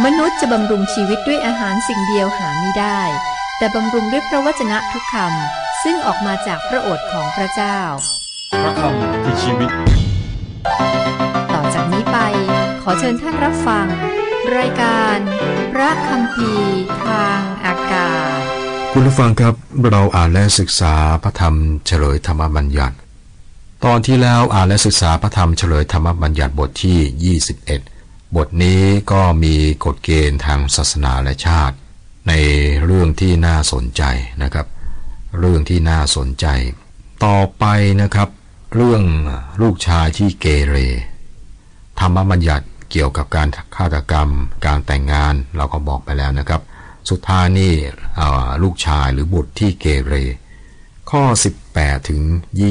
มนุษย์จะบำรุงชีวิตด้วยอาหารสิ่งเดียวหาไม่ได้แต่บำรุงด้วยพระวจนะทุกคำซึ่งออกมาจากพระโอษฐ์ของพระเจ้าพระคำคือชีวิตต่อจากนี้ไปขอเชิญท่านรับฟังรายการพระคัมภีร์ทางอากาศคุณผู้ฟังครับเราอ่านและศึกษาพระธรรมเฉลยธรรมบัญญัติตอนที่แล้วอ่านและศึกษาพระธรรมเฉลยธรรมบัญญัติบทที่21บทนี้ก็มีกฎเกณฑ์ทางศาสนาและชาติในเรื่องที่น่าสนใจนะครับเรื่องที่น่าสนใจต่อไปนะครับเรื่องลูกชายที่เกเรธรรมบัญญัติเกี่ยวกับการฆาตกรรมการแต่งงานเราก็บอกไปแล้วนะครับสุดท้ายนี่ลูกชายหรือบุตรที่เกเรข้อ18ถึง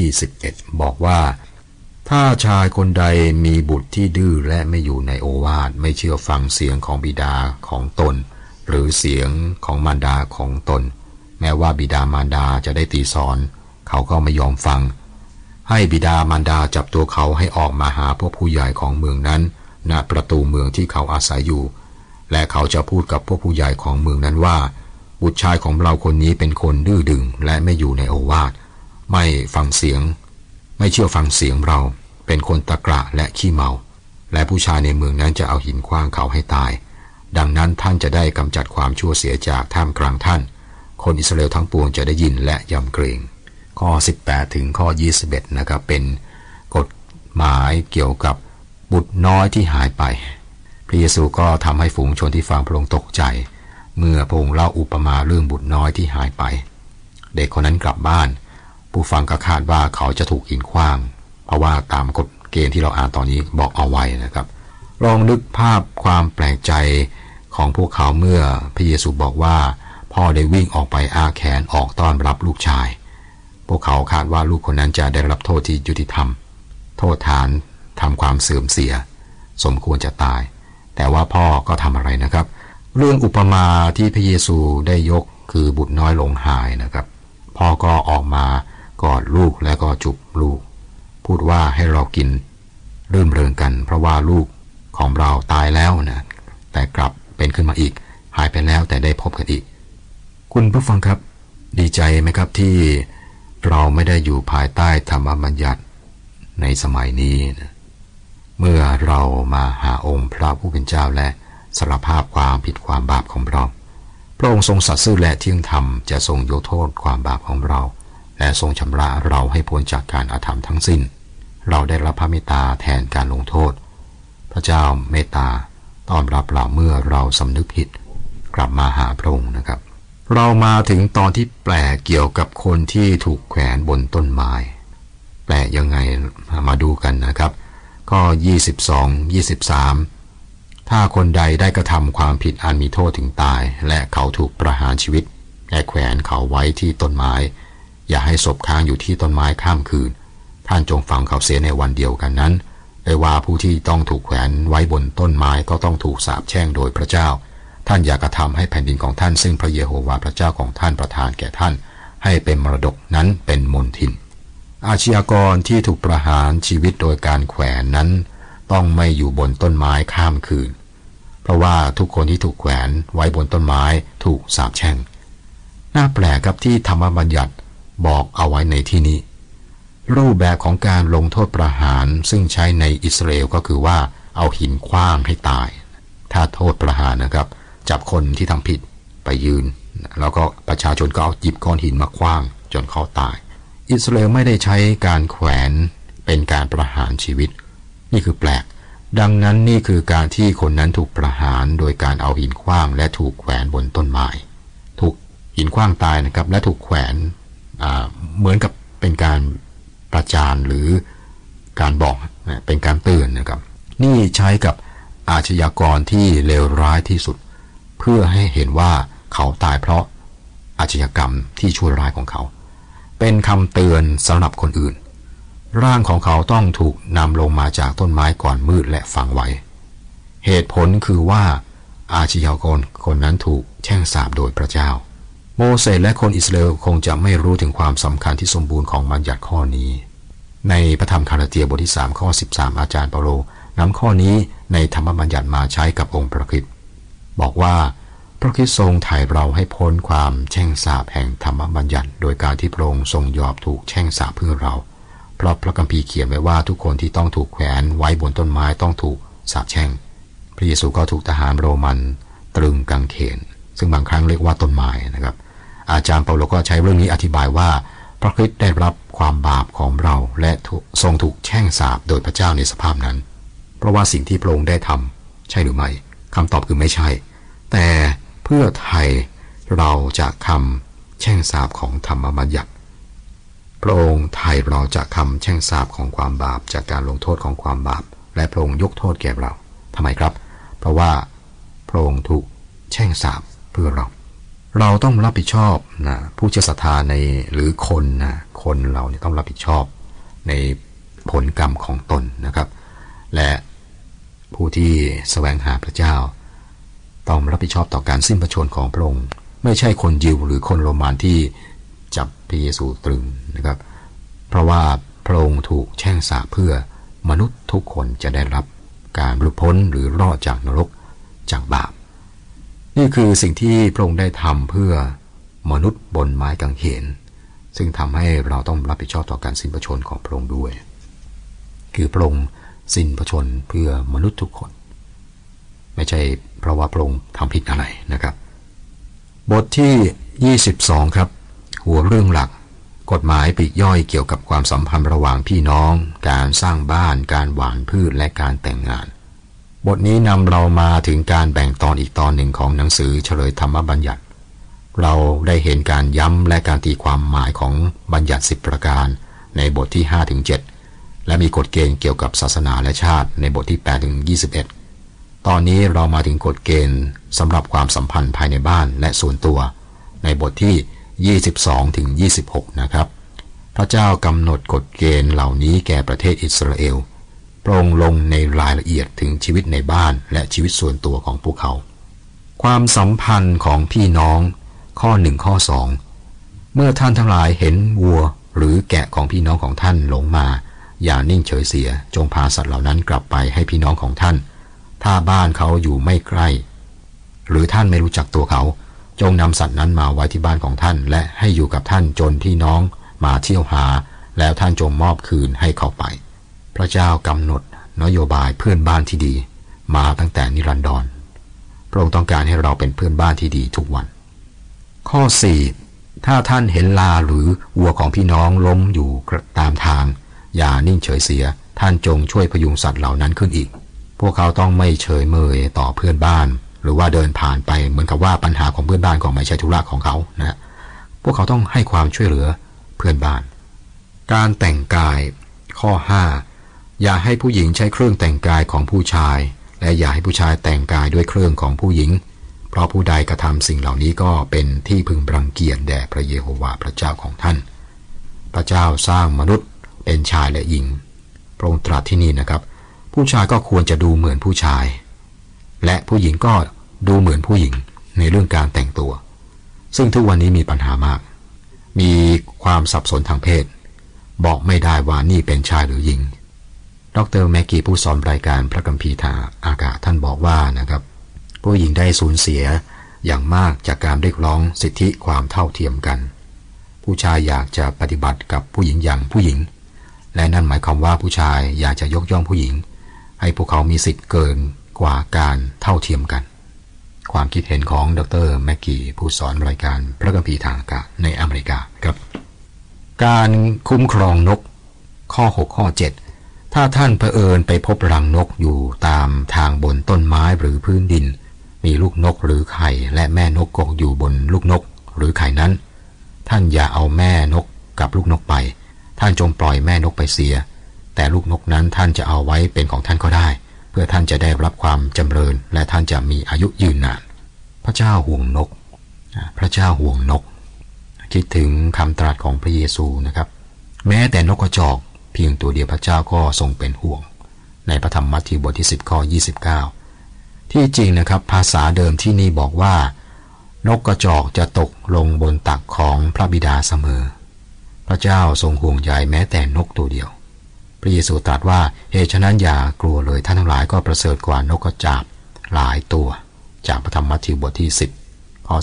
21บอกว่าถ้าชายคนใดมีบุตรที่ดื้อและไม่อยู่ในโอวาทไม่เชื่อฟังเสียงของบิดาของตนหรือเสียงของมารดาของตนแม้ว่าบิดามารดาจะได้ตีสอนเขาก็ไม่ยอมฟังให้บิดามารดาจับตัวเขาให้ออกมาหาพวกผู้ใหญ่ของเมืองนั้นณประตูเมืองที่เขาอาศัยอยู่และเขาจะพูดกับพวกผู้ใหญ่ของเมืองนั้นว่าบุตรชายของเราคนนี้เป็นคนดื้อดึงและไม่อยู่ในโอวาทไม่ฟังเสียงไม่เชื่อฟังเสียงเราเป็นคนตะกระและขี้เมาและผู้ชายในเมืองนั้นจะเอาหินขว้างเขาให้ตายดังนั้นท่านจะได้กำจัดความชั่วเสียจากท่ามกลางท่านคนอิสราเอลทั้งปวงจะได้ยินและยำเกรงข้อ18ถึงข้อ21นะครับเป็นกฎหมายเกี่ยวกับบุตรน้อยที่หายไปพระเยซูก็ทำให้ฝูงชนที่ฟังพระองค์ตกใจเมื่อพระองค์เล่าอุปมาเรื่องบุตรน้อยที่หายไปเด็กคนนั้นกลับบ้านผู้ฟังก็คาดว่าเขาจะถูกหินขว้างเพราะว่าตามกฎเกณฑ์ที่เราอ่านตอนนี้บอกเอาไว้นะครับลองนึกภาพความแปลกใจของพวกเขาเมื่อพระเยซูบอกว่าพ่อได้วิ่งออกไปอ้าแขนออกต้อนรับลูกชายพวกเขาคาดว่าลูกคนนั้นจะได้รับโทษที่ยุติธรรมโทษฐานทำความเสื่อมเสียสมควรจะตายแต่ว่าพ่อก็ทำอะไรนะครับเรื่องอุปมาที่พระเยซูได้ยกคือบุตรน้อยหลงหายนะครับพ่อก็ออกมากอดลูกและก็จุบลูกพูดว่าให้เรากินรื่นเริงกันเพราะว่าลูกของเราตายแล้วนะแต่กลับเป็นขึ้นมาอีกหายไปแล้วแต่ได้พบกันอีกคุณผู้ฟังครับดีใจไหมครับที่เราไม่ได้อยู่ภายใต้ธรรมบัญญัติในสมัยนี้นะเมื่อเรามาหาองค์พระผู้เป็นเจ้าและสารภาพความผิดความบาปของเราพระองค์ทรงสัตย์ซื่อและเที่ยงธรรมจะทรงยกโทษความบาปของเราและทรงชำระเราให้พ้นจากการอาธรรมทั้งสิ้นเราได้รับพระเมตตาแทนการลงโทษพระเจ้าเมตตาต้อนรับเราเมื่อเราสำนึกผิดกลับมาหาพระองค์นะครับเรามาถึงตอนที่แปลกเกี่ยวกับคนที่ถูกแขวนบนต้นไม้แปลกยังไงมาดูกันนะครับข้อ22-23ถ้าคนใดได้กระทำความผิดอันมีโทษถึงตายและเขาถูกประหารชีวิตและแขวนเขาไว้ที่ต้นไม้อย่าให้ศพค้างอยู่ที่ต้นไม้ข้ามคืนท่านจงฝังเขาเสียในวันเดียวกันนั้นได้ว่าผู้ที่ต้องถูกแขวนไว้บนต้นไม้ก็ต้องถูกสาปแช่งโดยพระเจ้าท่านอย่ากระทำให้แผ่นดินของท่านซึ่งพระเยโฮวาห์พระเจ้าของท่านประทานแก่ท่านให้เป็นมรดกนั้นเป็นมลทินอาชญากรที่ถูกประหารชีวิตโดยการแขวนนั้นต้องไม่อยู่บนต้นไม้ข้ามคืนเพราะว่าทุกคนที่ถูกแขวนไว้บนต้นไม้ถูกสาปแช่งน่าแปลกครับที่ธรรมบัญญัติบอกเอาไว้ในที่นี้รูปแบบของการลงโทษประหารซึ่งใช้ในอิสราเอลก็คือว่าเอาหินขว้างให้ตายถ้าโทษประหารนะครับจับคนที่ทำผิดไปยืนแล้วก็ประชาชนก็เอาหยิบก้อนหินมาขว้างจนเขาตายอิสราเอลไม่ได้ใช้การแขวนเป็นการประหารชีวิตนี่คือแปลกดังนั้นนี่คือการที่คนนั้นถูกประหารโดยการเอาหินขว้างและถูกแขวนบนต้นไม้ถูกหินขว้างตายนะครับและถูกแขวนเหมือนกับเป็นการประจานหรือการบอกเป็นการเตือนนะครับนี่ใช้กับอาชญากรที่เลวร้ายที่สุดเพื่อให้เห็นว่าเขาตายเพราะอาชญากรรมที่ชั่วร้ายของเขาเป็นคำเตือนสำหรับคนอื่นร่างของเขาต้องถูกนำลงมาจากต้นไม้ก่อนมืดและฝังไว้เหตุผลคือว่าอาชญากรคนนั้นถูกแช่งสาปโดยพระเจ้าโมเสสและคนอิสราเอลคงจะไม่รู้ถึงความสำคัญที่สมบูรณ์ของบัญญัติข้อนี้ในพระธรรมคาลาเตียบทที่3ข้อ13อาจารย์เปาโลนำข้อนี้ในธรรมบัญญัติมาใช้กับองค์พระคริสต์บอกว่าพระคริสต์ทรงไถ่เราให้พ้นความแช่งสาปแห่งธรรมบัญญัติโดยการที่พระองค์ทรงยอมถูกแช่งสาปเพื่อเราเพราะพระคัมภีร์เขียนไว้ว่าทุกคนที่ต้องถูกแขวนไว้บนต้นไม้ต้องถูกสาปแช่งพระเยซูก็ถูกทหารโรมันตรึงกางเขนซึ่งบางครั้งเรียกว่าต้นไม้นะครับอาจารย์เปาโลก็ใช้เรื่องนี้อธิบายว่าพระคริสต์ได้รับความบาปของเราและทรงถูกแช่งสาปโดยพระเจ้าในสภาพนั้นเพราะว่าสิ่งที่พระองค์ได้ทำใช่หรือไม่คำตอบคือไม่ใช่แต่เพื่อไถ่เราจากคำแช่งสาปของธรรมบัญญัติพระองค์ไถ่เราจากคำแช่งสาปของความบาปจากการลงโทษของความบาปและพระองค์ยกโทษแก่เราทำไมครับเพราะว่าพระองค์ถูกแช่งสาปเพื่อเราต้องรับผิดชอบนะผู้เชื่อศรัทธาในหรือคนเราเนี่ยต้องรับผิดชอบในผลกรรมของตนนะครับและผู้ที่แสวงหาพระเจ้าต้องรับผิดชอบต่อการสิ้นพระชนม์ของพระองค์ไม่ใช่คนยิวหรือคนโรมันที่จับพระเยซูตรึงนะครับเพราะว่าพระองค์ถูกแช่งสาปเพื่อมนุษย์ทุกคนจะได้รับการหลุดพ้นหรือรอดจากนรกจากบาปนี่คือสิ่งที่พระองค์ได้ทำเพื่อมนุษย์บนไม้กางเขนซึ่งทำให้เราต้องรับผิดชอบต่อการสิ้นพระชนม์ของพระองค์ด้วยคือพระองค์สิ้นพระชนม์เพื่อมนุษย์ทุกคนไม่ใช่เพราะว่าพระองค์ทำผิดอะไรนะครับบทที่22ครับหัวเรื่องหลักกฎหมายปลีกย่อยเกี่ยวกับความสัมพันธ์ระหว่างพี่น้องการสร้างบ้านการหว่านพืชและการแต่งงานบทนี้นำเรามาถึงการแบ่งตอนอีกตอนหนึ่งของหนังสือเฉลยธรรมบัญญัติเราได้เห็นการย้ำและการตีความหมายของบัญญัติ10ประการในบทที่ 5-7 และมีกฎเกณฑ์เกี่ยวกับศาสนาและชาติในบทที่ 8-21 ตอนนี้เรามาถึงกฎเกณฑ์สำหรับความสัมพันธ์ภายในบ้านและส่วนตัวในบทที่ 22-26 นะครับพระเจ้ากำหนดกฎเกณฑ์เหล่านี้แก่ประเทศอิสราเอลพระองค์ลงในรายละเอียดถึงชีวิตในบ้านและชีวิตส่วนตัวของพวกเขาความสัมพันธ์ของพี่น้องข้อ 1 ข้อ 2 เมื่อท่านทั้งหลายเห็นวัวหรือแกะของพี่น้องของท่านหลงมาอย่านิ่งเฉยเสียจงพาสัตว์เหล่านั้นกลับไปให้พี่น้องของท่านถ้าบ้านเขาอยู่ไม่ใกล้หรือท่านไม่รู้จักตัวเขาจงนำสัตว์นั้นมาไว้ที่บ้านของท่านและให้อยู่กับท่านจนพี่น้องมาเที่ยวหาแล้วท่านจงมอบคืนให้เขาไปพระเจ้ากำหนดนโยบายเพื่อนบ้านที่ดีมาตั้งแต่นิรันดรพระองค์ต้องการให้เราเป็นเพื่อนบ้านที่ดีทุกวันข้อ 4 ถ้าท่านเห็นลาหรือวัวของพี่น้องล้มอยู่ตามทางอย่านิ่งเฉยเสียท่านจงช่วยพยุงสัตว์เหล่านั้นขึ้นอีกพวกเขาต้องไม่เฉยเมยต่อเพื่อนบ้านหรือว่าเดินผ่านไปเหมือนกับว่าปัญหาของเพื่อนบ้านก็ไม่ใช่ธุระของเขานะพวกเขาต้องให้ความช่วยเหลือเพื่อนบ้านการแต่งกายข้อ 5 อย่าให้ผู้หญิงใช้เครื่องแต่งกายของผู้ชายและอย่าให้ผู้ชายแต่งกายด้วยเครื่องของผู้หญิงเพราะผู้ใดกระทำสิ่งเหล่านี้ก็เป็นที่พึงรังเกียจแด่พระเยโฮวาห์พระเจ้าของท่านพระเจ้าสร้างมนุษย์เป็นชายและหญิงพระองค์ตรัสที่นี่นะครับผู้ชายก็ควรจะดูเหมือนผู้ชายและผู้หญิงก็ดูเหมือนผู้หญิงในเรื่องการแต่งตัวซึ่งทุกวันนี้มีปัญหามากมีความสับสนทางเพศบอกไม่ได้ว่านี่เป็นชายหรือหญิงดร.แม็กกี้ผู้สอนรายการพระคัมภีร์ทางอากาศท่านบอกว่านะครับผู้หญิงได้สูญเสียอย่างมากจากการเรียกร้องสิทธิความเท่าเทียมกันผู้ชายอยากจะปฏิบัติกับผู้หญิงอย่างผู้หญิงและนั่นหมายความว่าผู้ชายอยากจะยกย่องผู้หญิงให้พวกเขามีสิทธิ์เกินกว่าการเท่าเทียมกันความคิดเห็นของดร.แม็กกี้ผู้สอนรายการพระคัมภีร์ทางอากาศในอเมริกาครับการคุ้มครองนกข้อ 6 ข้อ 7 ถ้าท่านเผอิญไปพบรังนกอยู่ตามทางบนต้นไม้หรือพื้นดินมีลูกนกหรือไข่และแม่นกกกอยู่บนลูกนกหรือไข่นั้นท่านอย่าเอาแม่นกกับลูกนกไปท่านจงปล่อยแม่นกไปเสียแต่ลูกนกนั้นท่านจะเอาไว้เป็นของท่านก็ได้เพื่อท่านจะได้รับความจำเริญและท่านจะมีอายุยืนนานพระเจ้าห่วงนกพระเจ้าห่วงนกคิดถึงคำตรัสของพระเยซูนะครับแม้แต่นกกระจอกเพียงตัวเดียวพระเจ้าก็ทรงเป็นห่วงในพระธรรมมัทธิวบทที่10ข้อ29ที่จริงนะครับภาษาเดิมที่นี่บอกว่านกกระจอกจะตกลงบนตักของพระบิดาเสมอพระเจ้าทรงห่วงใยแม้แต่นกตัวเดียวพระเยซูตรัสว่าเหตุฉะนั้นอย่ากลัวเลยท่านทั้งหลายก็ประเสริฐกว่านกกระจาบหลายตัวจากพระธรรมมัทธิวบทที่10ข้อ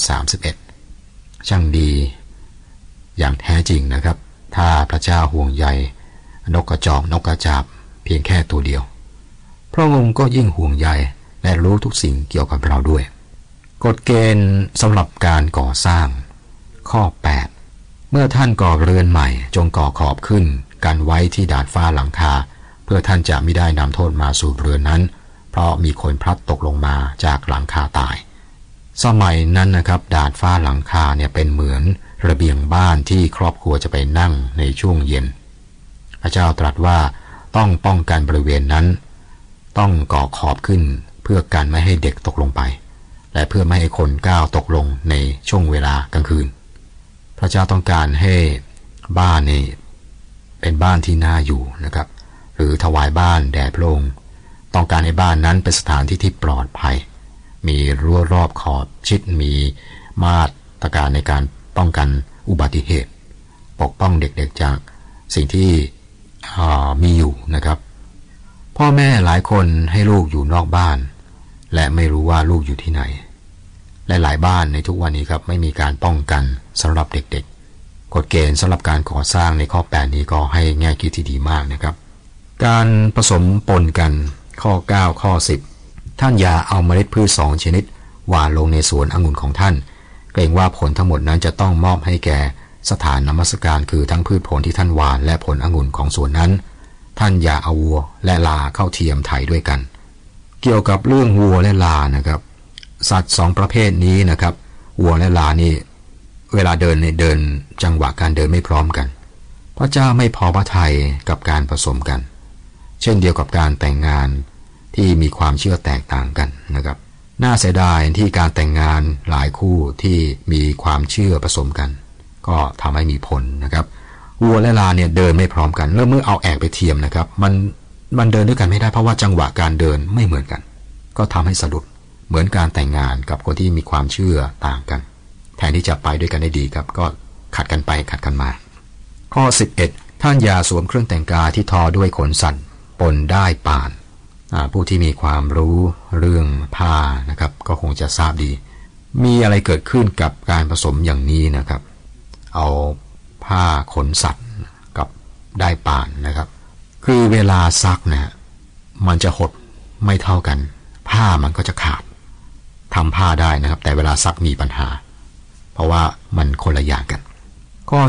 31ช่างดีอย่างแท้จริงนะครับถ้าพระเจ้าห่วงใยนกกระจอกนกกระจาบเพียงแค่ตัวเดียวพระองค์ก็ยิ่งห่วงใยและรู้ทุกสิ่งเกี่ยวกับเราด้วยกฎเกณฑ์สำหรับการก่อสร้างข้อ8เมื่อท่านก่อเรือนใหม่จงก่อขอบขึ้นกันไว้ที่ดาดฟ้าหลังคาเพื่อท่านจะไม่ได้นำโทษมาสู่เรือนนั้นเพราะมีคนพลัดตกลงมาจากหลังคาตายสมัยนั้นนะครับดาดฟ้าหลังคาเนี่ยเป็นเหมือนระเบียงบ้านที่ครอบครัวจะไปนั่งในช่วงเย็นพระเจ้าตรัสว่าต้องป้องกันบริเวณนั้นต้องก่อขอบขึ้นเพื่อกันไม่ให้เด็กตกลงไปและเพื่อไม่ให้คนก้าวตกลงในช่วงเวลากลางคืนพระเจ้าต้องการให้บ้านนี่เป็นบ้านที่น่าอยู่นะครับหรือถวายบ้านแด่พระองค์ต้องการให้บ้านนั้นเป็นสถานที่ที่ปลอดภัยมีรั้วรอบขอบชิดมีมาตรการในการป้องกันอุบัติเหตุปกป้องเด็กๆจากสิ่งที่มีอยู่นะครับพ่อแม่หลายคนให้ลูกอยู่นอกบ้านและไม่รู้ว่าลูกอยู่ที่ไหนและหลายบ้านในทุกวันนี้ครับไม่มีการป้องกันสำหรับเด็กๆกฎเกณฑ์สำหรับการก่อสร้างในข้อ8นี้ก็ให้แง่คิดที่ดีมากนะครับการผสมปนกันข้อ9ข้อ10ท่านอย่าเอาเมล็ดพืช2ชนิดหว่านลงในสวนองุ่นของท่านเกรงว่าผลทั้งหมดนั้นจะต้องมอบให้แก่สถานนมัสการคือทั้งพืชผลที่ท่านหว่านและผลองุ่นของสวนนั้นท่านอย่าเอาวัวและลาเข้าเทียมไถด้วยกันเกี่ยวกับเรื่องวัวและลานะครับสัตว์2ประเภทนี้นะครับวัวและลานี่เวลาเดินในเดินจังหวะการเดินไม่พร้อมกันพระเจ้าไม่พอพระทัยกับการผสมกันเช่นเดียวกับการแต่งงานที่มีความเชื่อแตกต่างกันนะครับน่าเสียดายที่การแต่งงานหลายคู่ที่มีความเชื่อผสมกันก็ทำให้มีผลนะครับวัวและลาเนี่ยเดินไม่พร้อมกันแล้วเมื่อเอาแอกไปเทียมนะครับมันเดินด้วยกันไม่ได้เพราะว่าจังหวะการเดินไม่เหมือนกันก็ทำให้สะดุดเหมือนการแต่งงานกับคนที่มีความเชื่อต่างกันแทนที่จะไปด้วยกันได้ดีครับก็ขัดกันไปขัดกันมาข้อ11ท่านอย่าสวมเครื่องแต่งกายที่ทอด้วยขนสัตว์ปนได้ป่านผู้ที่มีความรู้เรื่องผ้านะครับก็คงจะทราบดีมีอะไรเกิดขึ้นกับการผสมอย่างนี้นะครับเอาผ้าขนสัตว์กับได้ป่านนะครับคือเวลาซักนะมันจะหดไม่เท่ากันผ้ามันก็จะขาดทำผ้าได้นะครับแต่เวลาซักมีปัญหาเพราะว่ามันคนละอย่างกันข้อ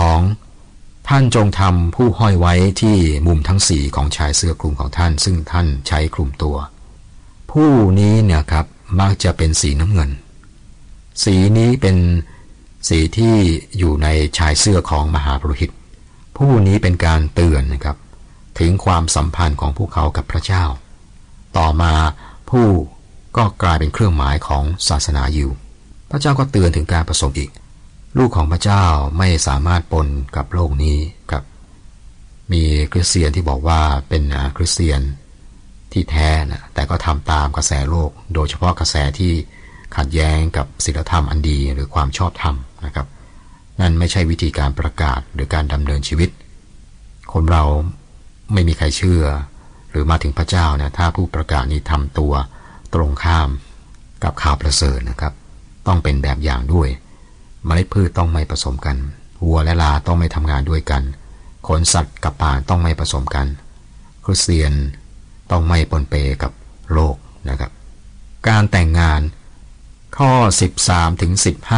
12ท่านจงทำผู้ห้อยไว้ที่มุมทั้ง4ของชายเสื้อคลุมของท่านซึ่งท่านใช้คลุมตัวผู้นี้เนี่ยครับมักจะเป็นสีน้ำเงินสีนี้เป็นสีที่อยู่ในชายเสื้อของมหาปุโรหิตผู้นี้เป็นการเตือนนะครับถึงความสัมพันธ์ของพวกเขากับพระเจ้าต่อมาผู้ก็กลายเป็นเครื่องหมายของศาสนายิวพระเจ้าก็เตือนถึงการผสมอีกลูกของพระเจ้าไม่สามารถปนกับโลกนี้ครับมีคริสเตียนที่บอกว่าเป็นคริสเตียนที่แท้นะแต่ก็ทำตามกระแสโลกโดยเฉพาะกระแสที่ขัดแย้งกับศีลธรรมอันดีหรือความชอบธรรมนะครับนั่นไม่ใช่วิธีการประกาศหรือการดำเนินชีวิตคนเราไม่มีใครเชื่อหรือมาถึงพระเจ้านะถ้าผู้ประกาศนี้ทำตัวตรงข้ามกับข่าวประเสริฐนะครับต้องเป็นแบบอย่างด้วยเมล็ดพืชต้องไม่ผสมกันวัวและลาต้องไม่ทำงานด้วยกันขนสัตว์กับป่านต้องไม่ผสมกันคริสเตียนต้องไม่ปนเปกับโลกนะครับการแต่งงานข้อ13ถึง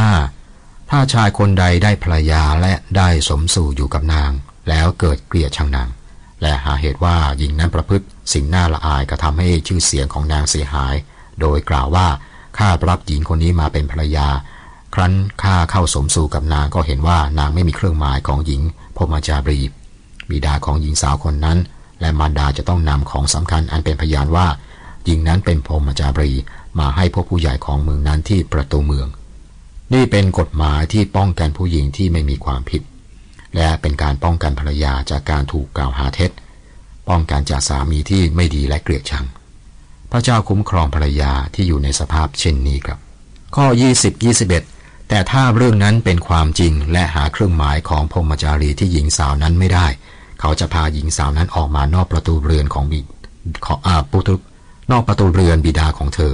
15ถ้าชายคนใดได้ภรรยาและได้สมสู่อยู่กับนางแล้วเกิดเกลียดชังนางและหาเหตุว่าหญิงนั้นประพฤติสิ่งน่าละอายกระทำให้ชื่อเสียงของนางเสียหายโดยกล่าวว่าข้ารับหญิงคนนี้มาเป็นภรรยาครั้นข้าเข้าสมสู่กับนางก็เห็นว่านางไม่มีเครื่องหมายของหญิงพรหมจารีบิดาของหญิงสาวคนนั้นและมารดาจะต้องนำของสำคัญอันเป็นพยานว่าหญิงนั้นเป็นพรหมจารีมาให้พวกผู้ใหญ่ของเมืองนั้นที่ประตูเมืองนี่เป็นกฎหมายที่ป้องกันผู้หญิงที่ไม่มีความผิดและเป็นการป้องกันภรรยาจากการถูกกล่าวหาเท็จป้องกันจากสามีที่ไม่ดีและเกลียดชังพระเจ้าคุ้มครองภรรยาที่อยู่ในสภาพเช่นนี้ครับข้อ20-21แต่ถ้าเรื่องนั้นเป็นความจริงและหาเครื่องหมายของพรหมจารีที่หญิงสาวนั้นไม่ได้เขาจะพาหญิงสาวนั้นออกมานอกประตูเรือนของนอกประตูเรือนบิดาของเธอ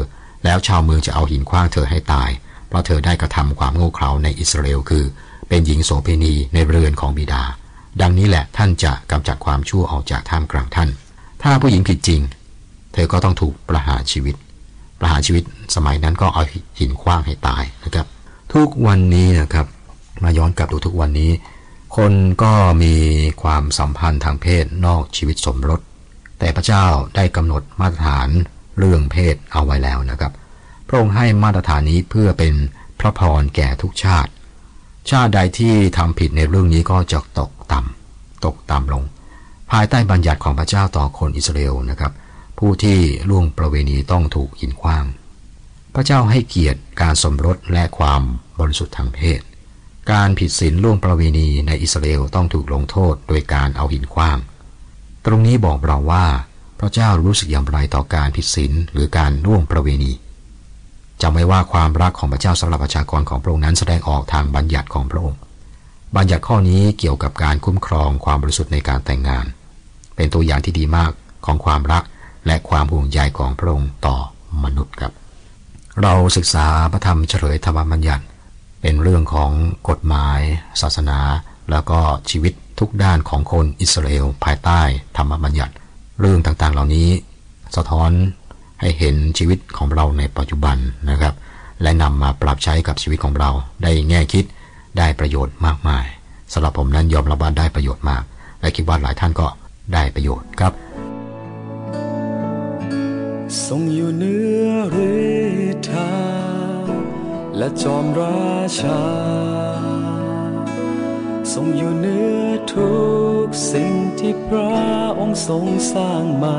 แล้วชาวเมืองจะเอาหินขว้างเธอให้ตายเพราะเธอได้กระทำความโง่เขลาในอิสราเอลคือเป็นหญิงโสเภณีในเรือนของบิดาดังนี้แหละท่านจะกำจัดความชั่วออกจากท่ามกลางท่านถ้าผู้หญิงผิดจริงเธอก็ต้องถูกประหารชีวิตสมัยนั้นก็เอาหินขว้างให้ตายนะครับทุกวันนี้นะครับมาย้อนกลับดูทุกวันนี้คนก็มีความสัมพันธ์ทางเพศนอกชีวิตสมรสแต่พระเจ้าได้กำหนดมาตรฐานเรื่องเพศเอาไว้แล้วนะครับพระองค์ให้มาตรฐานนี้เพื่อเป็นพระพรแก่ทุกชาติใดที่ทำผิดในเรื่องนี้ก็จะตกต่ำลงภายใต้บัญญัติของพระเจ้าต่อคนอิสราเอลนะครับผู้ที่ล่วงประเวณีต้องถูกหินขว้างพระเจ้าให้เกียรติการสมรสและความบริสุทธิ์ทางเพศการผิดศีลล่วงประเวณีในอิสราเอลต้องถูกลงโทษโดยการเอาหินขว้างตรงนี้บอกเราว่าพระเจ้ารู้สึกอย่างไรต่อการผิดศีลหรือการล่วงประเวณีจำไว้ว่าความรักของพระเจ้าสำหรับประชากรของพระองค์นั้นแสดงออกทางบัญญัติของพระองค์บัญญัติข้อนี้เกี่ยวกับการคุ้มครองความบริสุทธิ์ในการแต่งงานเป็นตัวอย่างที่ดีมากของความรักและความห่วงใยของพระองค์ต่อมนุษย์ครับเราศึกษาพระธรรมเฉลยธรรมบัญญัติเป็นเรื่องของกฎหมายศาสนาแล้วก็ชีวิตทุกด้านของคนอิสราเอลภายใต้ธรรมบัญญัติเรื่องต่างๆเหล่านี้สะท้อนให้เห็นชีวิตของเราในปัจจุบันนะครับและนำมาปรับใช้กับชีวิตของเราได้แง่คิดได้ประโยชน์มากมายสำหรับผมนั้นยอมรับว่าได้ประโยชน์มากและคิดว่าหลายท่านก็ได้ประโยชน์ครับทรงอยู่เหนือฤทธาและจอมราชาทรงอยู่เหนือทุกสิ่งที่พระองค์ทรงสร้างมา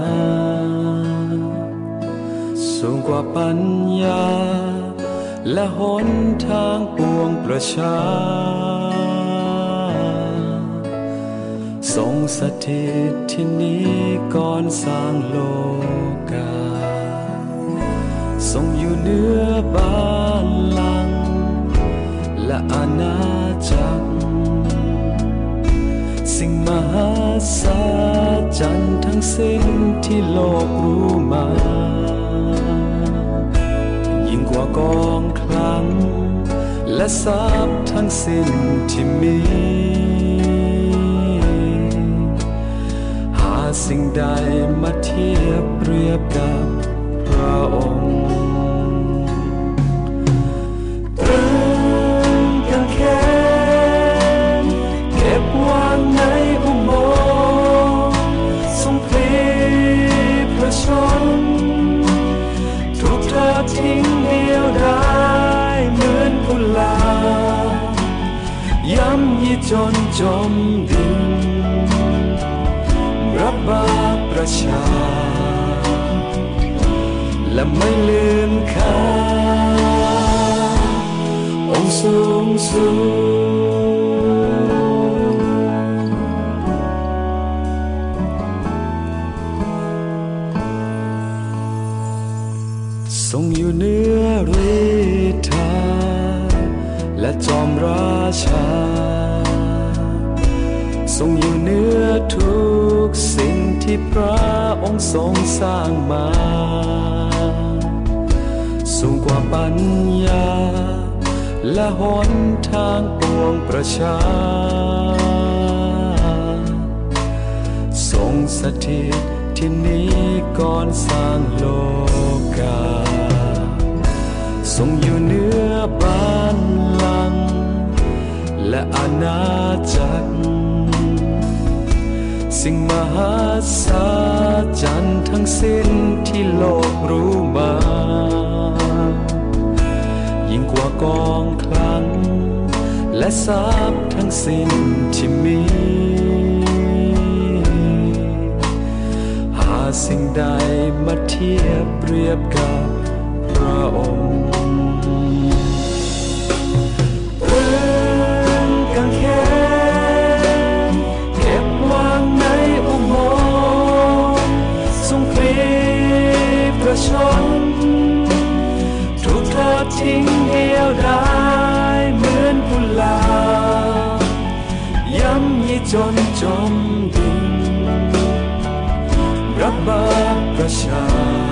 สูงกว่าปัญญาและหนทางปวงประชาทรงสถิตที่นี้ก่อนสร้างโลกาทรงอยู่เหนือบ้านลังและอาณาจักรสิ่งมหัศจรรย์ทั้งสิ้นที่โลกรู้มายิ่งกว่ากองคลังและทรัพย์ทั้งสิ้นที่มีหาสิ่งใดมาเทียบเปรียบกับพระองค์ตรึงกางเขนเก็บวางในอุโมงค์ทรงพลีพระชนถูกทอดทิ้งเดียวดายเหมือนกุหลาบย้ำยีจนจมดินรับบาปประชาและไม่ลืมค่าองค์สูงสุดทรงอยู่เหนือฤทธาและจอมราชาทรงอยู่เหนือทุกสิ่งที่พระองค์ทรงสร้างมาสูงกว่าปัญญาและหนทางปวงประชาทรงสถิตที่นี้ก่อนสร้างโลกาทรงอยู่เหนือบ้านลังและอาณาจักรสิ่งมหัศจรรย์ทั้งสิ้นที่โลกรู้มายิ่งกว่ากองคลังและทรัพย์ทั้งสิ้นที่มีหาสิ่งใดมาเทียบเปรียบกับพระองค์กางเขนเก็บวางในอุโมงค์ทรงพลีพระชนถูกทอดทิ้งเดียวดายเหมือนกุหลาบย้ำยีจนจมดินรับบาปประชา